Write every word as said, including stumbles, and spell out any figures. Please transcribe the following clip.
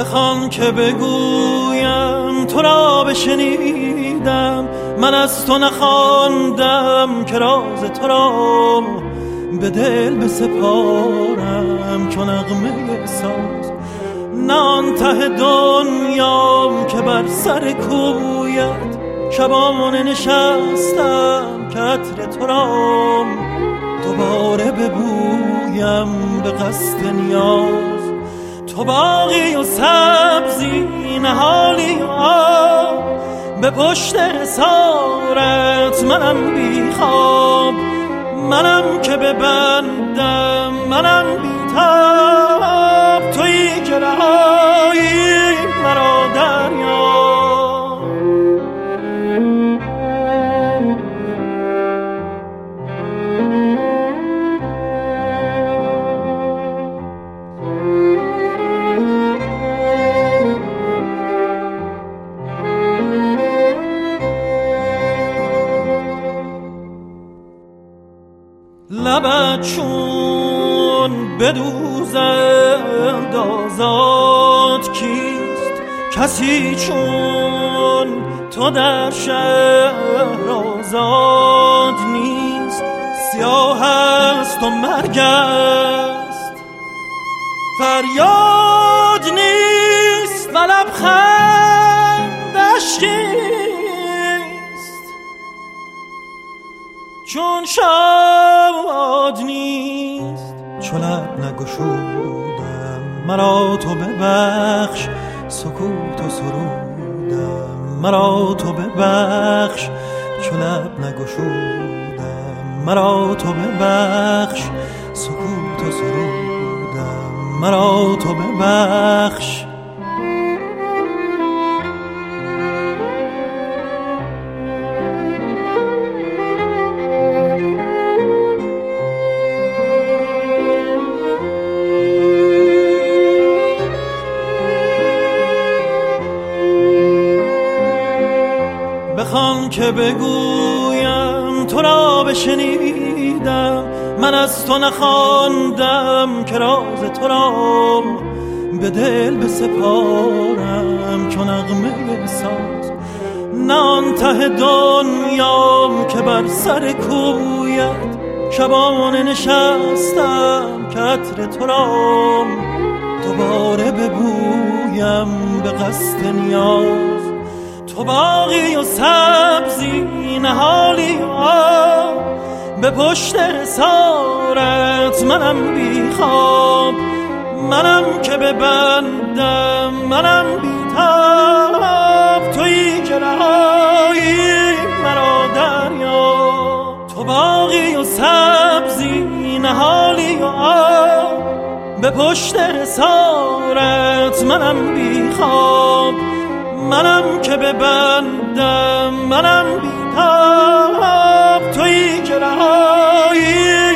بخوان که بگویم تو را بشنیدم، من از تو نخواندم که راز تو را به دل بسپارم چون نغمه ساز. نه آن ته دنیام که بر سر کویت شبانه نشستم که عطر تو را دوباره ببویم به قصد نیاز. تو باغی و سبزی نهالی و آب، به پشت حصارت منم بی خواب، منم که ببندم منم بی تاب، تویی که رهایی مرا دریا. لبت چون بدوزند آزاد کیست، کسی چون تو در شهر آزاد نیست. سیاه است و مرگ است فریاد نیست و لبخندش کیست چون شاد نیست. چو لب نگشودم مرا تو ببخش، سکوت و سرودم مرا تو ببخش. چو لب نگشودم مرا تو ببخش، سکوت و سرودم مرا تو ببخش. بخوان که بگویم تو را بشنیدم، من از تو نخواندم که راز تو را به دل بسپارم چون نغمه ساز. نه آن ته دنیام که بر سر کویت شبانه نشستم که عطر تو را دوباره ببویم به قصد نیاز. تو باغی و سبزی نهالی و آب، به پشت حصارت منم بی خواب، منم که ببندم منم بی تاب، تویی که رهایی مرا دریا. تو باغی و سبزی نهالی و آب، به پشت حصارت منم بی خواب، منم که ببندم منم بی تاب، تویی که رهایی